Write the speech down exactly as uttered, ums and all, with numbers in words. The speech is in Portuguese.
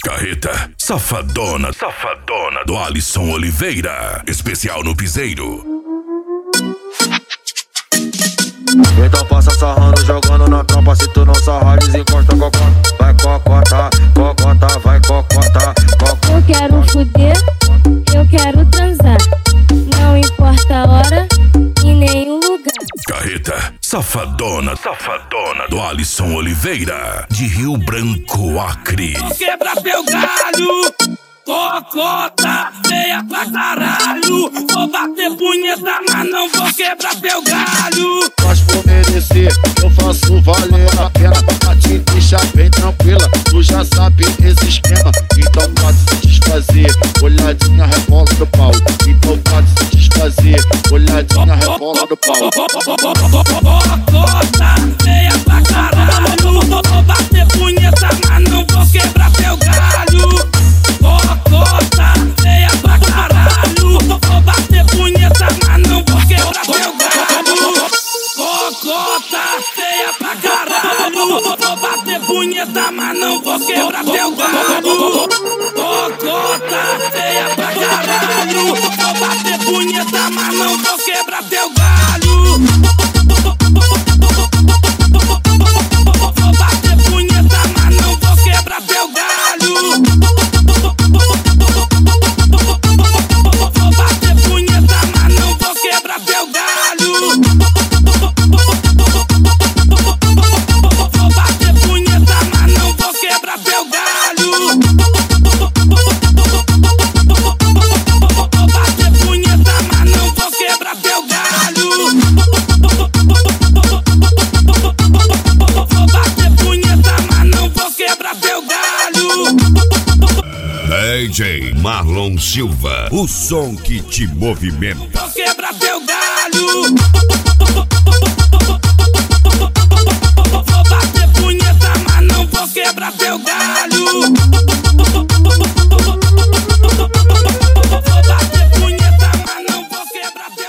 Carreta, safadona, safadona do Alisson Oliveira. Especial no piseiro. Então passa sarrando, jogando na tropa. Se tu não sarrar, desencosta cocota. Vai cocota, cocota, vai cocota, cocota. Eu quero fuder, eu quero transar. Não importa a hora e nem o lugar. Carreta, safadona, safadona do Alisson Oliveira. De Rio Branco, Acre. Vou quebrar teu galho, cocota, feia pra caralho. Vou bater punheta, mas não vou quebrar teu galho. Mas vou merecer, eu faço valer a pena. Pra te deixar bem tranquila, tu já sabe esse esquema. Então pode se desfazer, olhadinha rebola do pau. Então pode se desfazer, olhadinha rebola do pau. Cocota, feia pra caralho. Vou bater punheta, mas não vou quebrar teu galho. Cocota, feia pra caralho. Vou bater punheta, mas não vou quebrar teu galho. Cocota, feia pra caralho. Vou bater punheta, mas não vou quebrar teu galho. Cocota, feia pra caralho. Vou bater punheta, mas não vou quebrar teu galho. Vou bater punheta, mas não vou quebrar teu galho. Vou bater punheta, mas não vou quebrar teu galho. Vou bater punheta, mas não vou quebrar teu galho. Vou bater punheta, mas não vou quebrar teu galho. Vou bater punheta, mas não vou quebrar teu galho. D J Marlon Silva, o som que te movimenta. Vou quebrar teu galho.